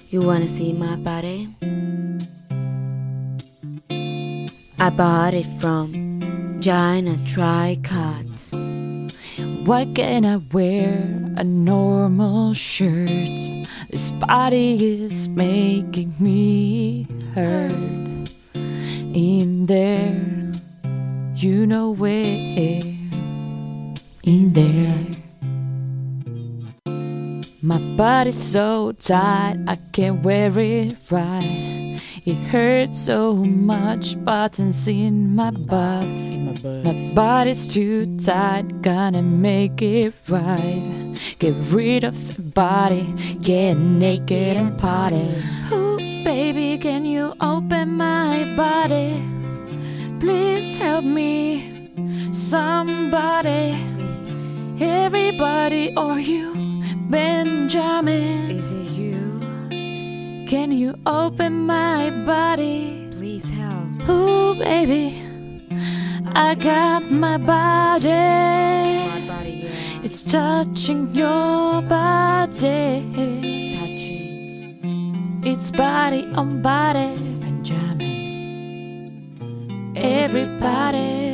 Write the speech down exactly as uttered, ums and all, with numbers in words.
You wanna see my body? I bought it from China Tricots. Why can't I wear a normal shirt? This body is making me hurt. In there, you know where. In there. My body's so tight, I can't wear it right. It hurts so much, buttons in my butt. My body's too tight, gonna make it right. Get rid of the body, get naked and party. Ooh, baby, can you open my body? Please help me, somebody. Everybody or you, Benjamin. Is it you? Can you open my body? Please help. Ooh, baby, I got my body. My body, yeah. It's touching your body. Touching. It's body on body, Benjamin. Everybody.